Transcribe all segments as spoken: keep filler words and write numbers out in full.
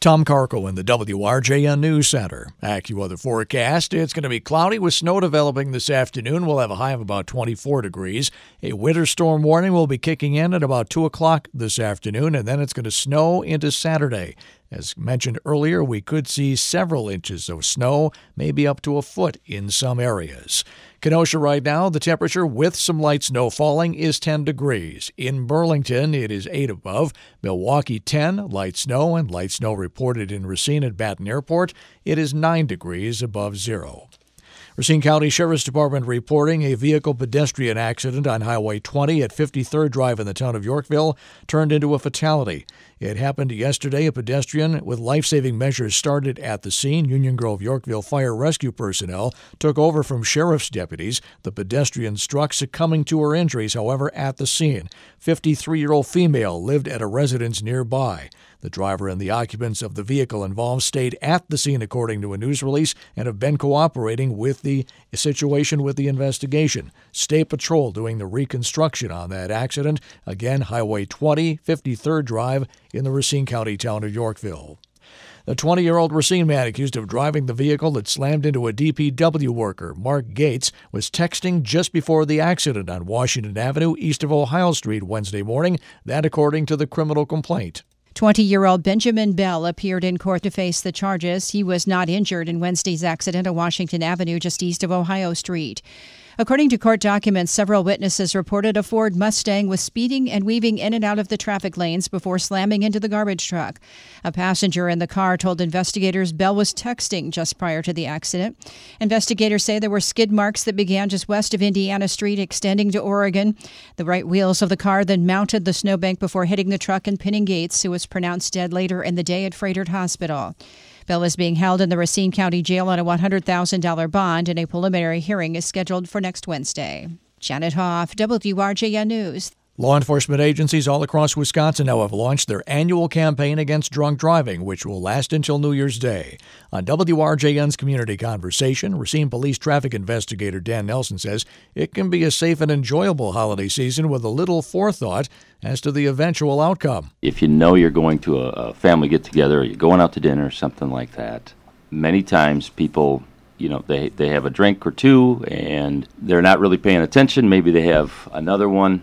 Tom Carco in the W R J N News Center. AccuWeather forecast. It's going to be cloudy with snow developing this afternoon. We'll have a high of about twenty-four degrees. A winter storm warning will be kicking in at about two o'clock this afternoon, and then it's going to snow into Saturday. As mentioned earlier, we could see several inches of snow, maybe up to a foot in some areas. Kenosha right now, the temperature with some light snow falling is ten degrees. In Burlington, it is eight above. Milwaukee, ten, light snow, and light snow reported in Racine at Baton Airport. It is nine degrees above zero. Racine County Sheriff's Department reporting a vehicle pedestrian accident on Highway twenty at fifty-third Drive in the town of Yorkville turned into a fatality. It happened yesterday. A pedestrian with life-saving measures started at the scene. Union Grove Yorkville Fire Rescue personnel took over from sheriff's deputies. The pedestrian struck, succumbing to her injuries, however, at the scene. fifty-three-year-old female lived at a residence nearby. The driver and the occupants of the vehicle involved stayed at the scene, according to a news release, and have been cooperating with the situation with the investigation. State Patrol doing the reconstruction on that accident. Again, Highway twenty, fifty-third Drive in the Racine County town of Yorkville. The twenty-year-old Racine man accused of driving the vehicle that slammed into a D P W worker, Mark Gates, was texting just before the accident on Washington Avenue east of Ohio Street Wednesday morning, that according to the criminal complaint. twenty-year-old Benjamin Bell appeared in court to face the charges. He was not injured in Wednesday's accident on Washington Avenue just east of Ohio Street. According to court documents, several witnesses reported a Ford Mustang was speeding and weaving in and out of the traffic lanes before slamming into the garbage truck. A passenger in the car told investigators Bell was texting just prior to the accident. Investigators say there were skid marks that began just west of Indiana Street, extending to Oregon. The right wheels of the car then mounted the snowbank before hitting the truck and pinning Gates, who was pronounced dead later in the day at Froedtert Hospital. Bell is being held in the Racine County Jail on a one hundred thousand dollars bond, and a preliminary hearing is scheduled for next Wednesday. Janet Hoff, W R J N News. Law enforcement agencies all across Wisconsin now have launched their annual campaign against drunk driving, which will last until New Year's Day. On W R J N's Community Conversation, Racine Police Traffic Investigator Dan Nelson says it can be a safe and enjoyable holiday season with a little forethought as to the eventual outcome. If you know you're going to a, a family get-together or you're going out to dinner or something like that, many times people, you know, they, they have a drink or two and they're not really paying attention. Maybe they have another one.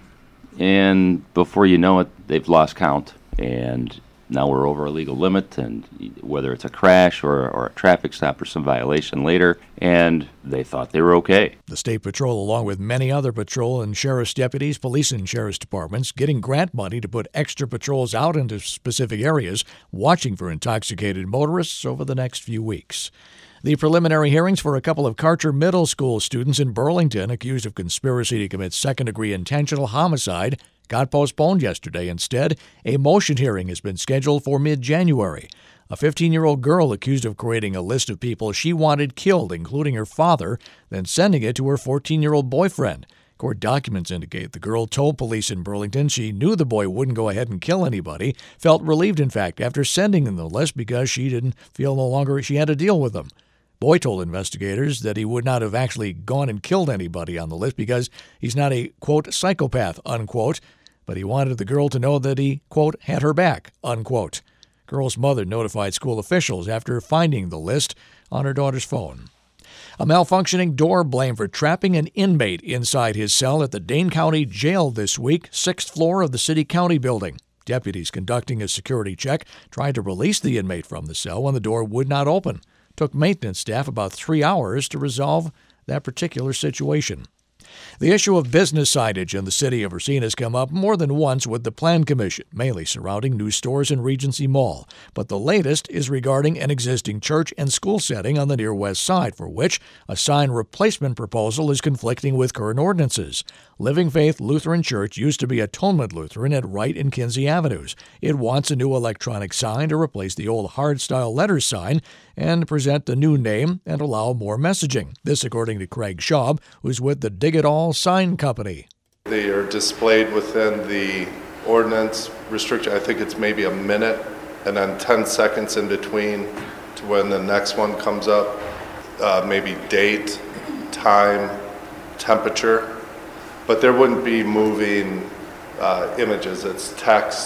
And before you know it, they've lost count, and now we're over a legal limit, and whether it's a crash or, or a traffic stop or some violation later, and they thought they were okay. The State Patrol, along with many other patrol and sheriff's deputies, police and sheriff's departments, getting grant money to put extra patrols out into specific areas, watching for intoxicated motorists over the next few weeks. The preliminary hearings for a couple of Karcher Middle School students in Burlington accused of conspiracy to commit second-degree intentional homicide got postponed yesterday. Instead, a motion hearing has been scheduled for mid-January. A fifteen-year-old girl accused of creating a list of people she wanted killed, including her father, then sending it to her fourteen-year-old boyfriend. Court documents indicate the girl told police in Burlington she knew the boy wouldn't go ahead and kill anybody, felt relieved, in fact, after sending him the list because she didn't feel no longer she had to deal with him. Boy told investigators that he would not have actually gone and killed anybody on the list because he's not a, quote, psychopath, unquote, but he wanted the girl to know that he, quote, had her back, unquote. Girl's mother notified school officials after finding the list on her daughter's phone. A malfunctioning door blamed for trapping an inmate inside his cell at the Dane County Jail this week, sixth floor of the city-county building. Deputies conducting a security check tried to release the inmate from the cell when the door would not open. Took maintenance staff about three hours to resolve that particular situation. The issue of business signage in the city of Racine has come up more than once with the Plan Commission, mainly surrounding new stores in Regency Mall. But the latest is regarding an existing church and school setting on the near west side, for which a sign replacement proposal is conflicting with current ordinances. Living Faith Lutheran Church used to be Atonement Lutheran at Wright and Kinsey Avenues. It wants a new electronic sign to replace the old hard-style letters sign and present the new name and allow more messaging. This according to Craig Schaub, who's with the Dig It All Sign Company. They are displayed within the ordinance restriction. I think it's maybe a minute and then ten seconds in between to when the next one comes up. Uh, maybe date, time, temperature. But there wouldn't be moving uh, images. It's text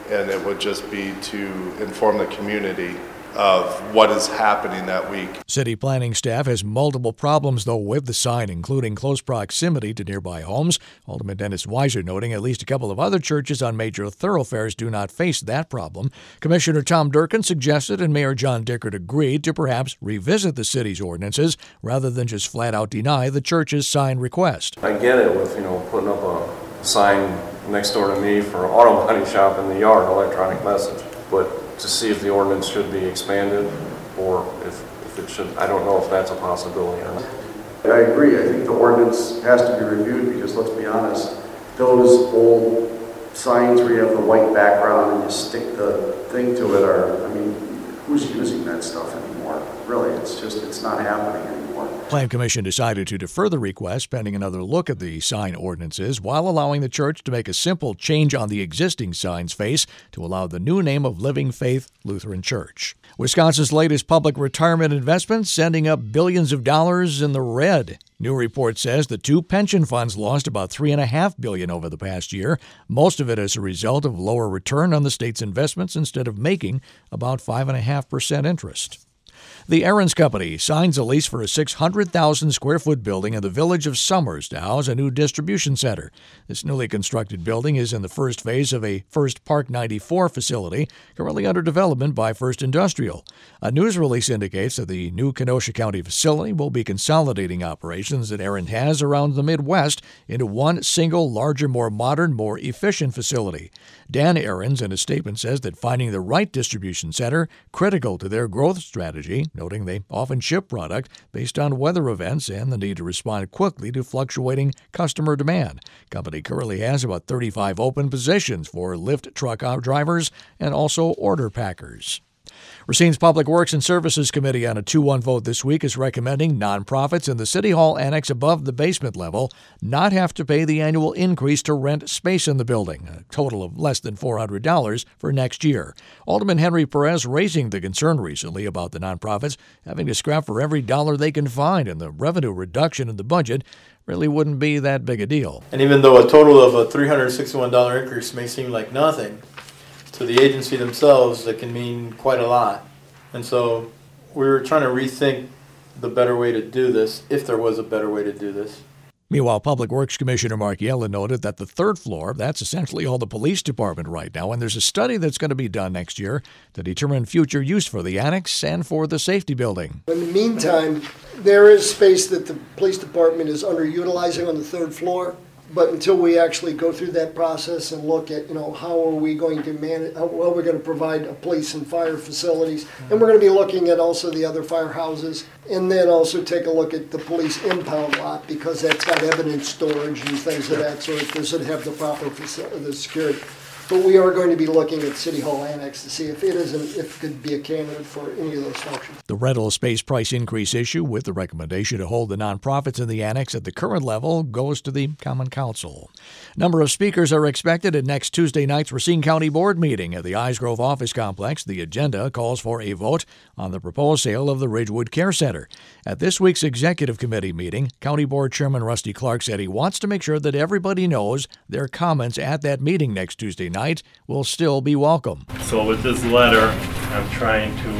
and it would just be to inform the community of what is happening that week. City planning staff has multiple problems, though, with the sign, including close proximity to nearby homes. Alderman Dennis Weiser noting at least a couple of other churches on major thoroughfares do not face that problem. Commissioner Tom Durkin suggested, and Mayor John Dickert agreed, to perhaps revisit the city's ordinances rather than just flat-out deny the church's sign request. I get it with, you know, putting up a sign next door to me for an auto body shop in the yard, electronic message, but to see if the ordinance should be expanded or if, if it should. I don't know if that's a possibility or not. I agree. I think the ordinance has to be reviewed because, let's be honest, those old signs where you have the white background and you stick the thing to it are, I mean, who's using that stuff anymore? Really, it's just, it's not happening anymore. Plan Commission decided to defer the request pending another look at the sign ordinances while allowing the church to make a simple change on the existing sign's face to allow the new name of Living Faith Lutheran Church. Wisconsin's latest public retirement investment sending up billions of dollars in the red. New report says the two pension funds lost about three and a half billion over the past year, most of it as a result of lower return on the state's investments instead of making about five and a half percent interest. The Aaron's Company signs a lease for a six hundred thousand square foot building in the village of Summers to house a new distribution center. This newly constructed building is in the first phase of a First Park ninety-four facility currently under development by First Industrial. A news release indicates that the new Kenosha County facility will be consolidating operations that Aaron has around the Midwest into one single, larger, more modern, more efficient facility. Dan Aarons, in a statement, says that finding the right distribution center critical to their growth strategy, noting they often ship product based on weather events and the need to respond quickly to fluctuating customer demand. Company currently has about thirty-five open positions for lift truck drivers and also order packers. Racine's Public Works and Services Committee on a two one vote this week is recommending nonprofits in the City Hall annex above the basement level not have to pay the annual increase to rent space in the building, a total of less than four hundred dollars for next year. Alderman Henry Perez raising the concern recently about the nonprofits having to scrap for every dollar they can find, and the revenue reduction in the budget really wouldn't be that big a deal. And even though a total of a three hundred sixty-one dollars increase may seem like nothing, to the agency themselves, that can mean quite a lot. And so we were trying to rethink the better way to do this, if there was a better way to do this. Meanwhile, Public Works Commissioner Mark Yellen noted that the third floor, that's essentially all the police department right now, and there's a study that's going to be done next year to determine future use for the annex and for the safety building. In the meantime, there is space that the police department is underutilizing on the third floor. But until we actually go through that process and look at, you know, how are we going to manage, how well we're going to provide a police and fire facilities, and we're going to be looking at also the other firehouses, and then also take a look at the police impound lot, because that's got evidence storage and things of that sort. Does it have the proper facility, the security? But we are going to be looking at City Hall Annex to see if it isn't, if it could be a candidate for any of those functions. The rental space price increase issue, with the recommendation to hold the nonprofits in the annex at the current level, goes to the Common Council. Number of speakers are expected at next Tuesday night's Racine County Board meeting at the Eisgrove Office Complex. The agenda calls for a vote on the proposed sale of the Ridgewood Care Center. At this week's Executive Committee meeting, County Board Chairman Rusty Clark said he wants to make sure that everybody knows their comments at that meeting next Tuesday night will still be welcome. So with this letter, I'm trying to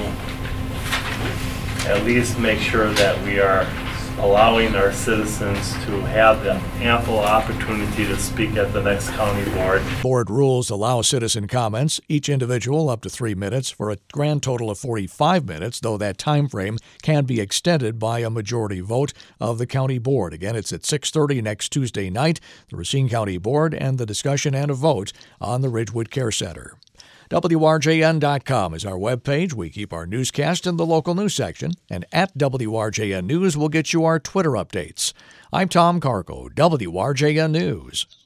at least make sure that we are allowing our citizens to have the ample opportunity to speak at the next county board. Board rules allow citizen comments, each individual up to three minutes, for a grand total of forty-five minutes, though that time frame can be extended by a majority vote of the county board. Again, it's at six thirty next Tuesday night, the Racine County Board, and the discussion and a vote on the Ridgewood Care Center. W R J N dot com is our webpage. We keep our newscast in the local news section, and at W R J N News will get you our Twitter updates. I'm Tom Carco, W R J N News.